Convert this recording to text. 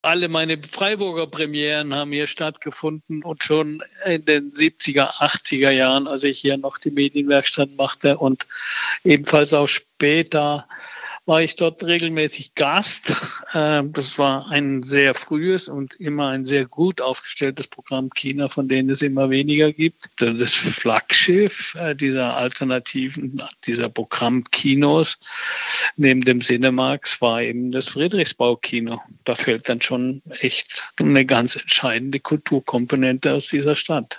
Alle meine Freiburger Premieren haben hier stattgefunden und schon in den 70er, 80er Jahren, als ich hier noch die Medienwerkstatt machte und ebenfalls auch später war ich dort regelmäßig Gast. Das war ein sehr frühes und immer ein sehr gut aufgestelltes Programm Kino, von denen es immer weniger gibt. Das Flaggschiff dieser Alternativen, dieser Programmkinos neben dem Cinemax war eben das Friedrichsbau-Kino. Da fällt dann schon echt eine ganz entscheidende Kulturkomponente aus dieser Stadt.